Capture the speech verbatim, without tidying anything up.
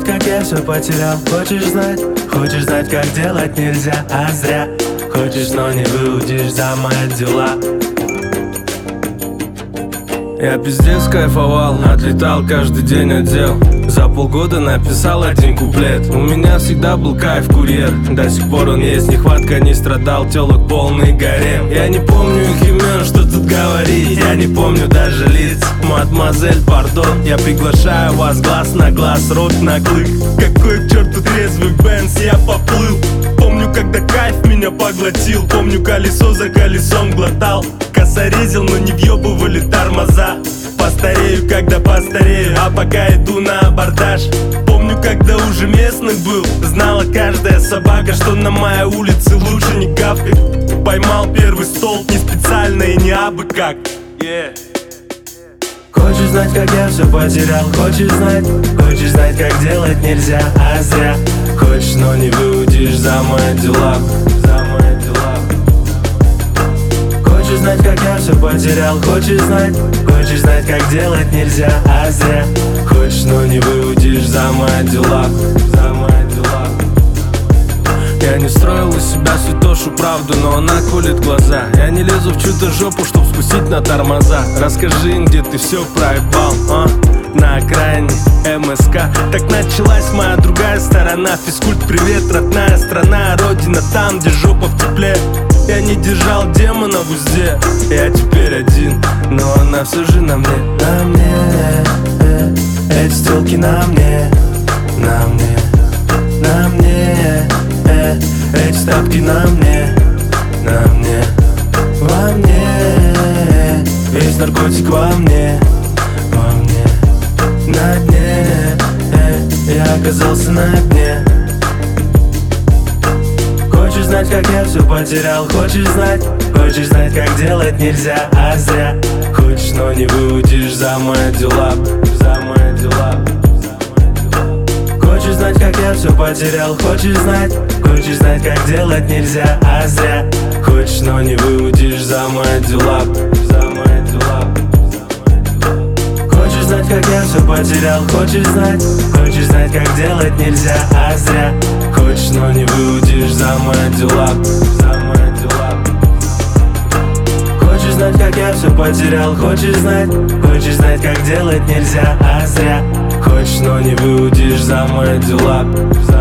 как я все потерял? Хочешь знать? Хочешь знать, как делать нельзя, а зря? Хочешь, но не выудишь за мои дела. Я пиздец кайфовал, отлетал каждый день отдел. За полгода написал один куплет. У меня всегда был кайф, курьер. До сих пор он есть, нехватка, не страдал, телок полный гарем. Я не помню их имен, что тут говорить. Я не помню даже лиц. Мадемуазель, пардон, я приглашаю вас глаз на глаз, рот на клык. Какой к черту трезвый Бенц, я поплыл. Помню, когда кайф меня поглотил. Помню, колесо за колесом глотал. Косорезил, но не въебывали тормоза. Постарею, когда постарею, а пока иду на абордаж. Помню, когда уже местный был. Знала каждая собака, что на моей улице лучше не гавкать. Поймал первый столб не специально и не абы как. yeah. Хочешь знать, как я все потерял? Хочешь знать? Хочешь знать, как делать нельзя, а зря? Хочешь, но не выудишь за мои дела, за мои дела. Хочешь знать, как я все потерял? Хочешь знать? Хочешь знать, как делать нельзя, а зря? Хочешь, но не выудишь за мои дела, за мои дела. Я не строил из себя святошу правду, но она колет глаза. Я не лезу в чью-то жопу, чтоб спустить на тормоза. Расскажи им, где ты все проебал, а? На окраине эм эс ка. Так началась моя другая сторона. Физкульт, привет, родная страна. Родина там, где жопа в тепле. Я не держал демона в узде. Я теперь один, но она все же на мне. На мне, э, эти тёлки на мне, на мне, на мне, э, эти тапки на мне, на мне, во мне, весь наркотик во мне, во мне, на дне, э, я оказался на дне. Хочешь знать, как я все потерял? Хочешь знать? Хочешь знать, как делать нельзя, а зря? Хочешь, но не выудишь за мои дела, за мои дела. Хочешь знать, как я все потерял? Хочешь знать? Хочешь знать, как делать нельзя, а зря? Хочешь, но не выудишь за мои дела, за мои дела. Хочешь знать, как я все потерял? Хочешь знать? Хочешь знать, как делать нельзя, а зря? Хочешь, но не выудишь за мои дела, за мои дела. Хочешь знать, как я все потерял? Хочешь знать? Хочешь знать, как делать нельзя, а зря? Хочешь, но не выудишь за мои дела, за